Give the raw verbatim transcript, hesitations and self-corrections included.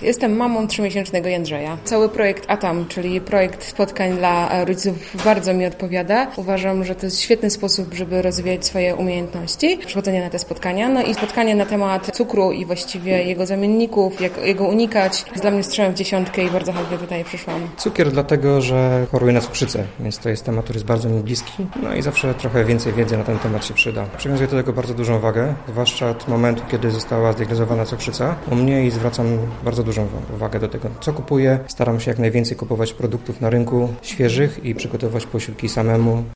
Jestem mamą trzymiesięcznego Jędrzeja. Cały projekt ATAM, czyli projekt spotkań dla rodziców, bardzo mi odpowiada. Uważam, że to jest świetny sposób, żeby rozwijać swoje umiejętności, przychodzenie na te spotkania. No i spotkanie na temat cukru i właściwie jego zamienników, jak jego unikać, jest dla mnie strzałem w dziesiątkę i bardzo chętnie tutaj przyszłam. Cukier dlatego, że choruję na cukrzycę, więc to jest temat, który jest bardzo mi bliski. No i zawsze trochę więcej wiedzy na ten temat się przyda. Przywiązuję do tego bardzo dużą wagę, zwłaszcza od momentu, kiedy została zdiagnozowana cukrzyca u mnie i zwracam bardzo dużą uwagę do tego, co kupuję. Staram się jak najwięcej kupować produktów na rynku świeżych i przygotować posiłki samemu.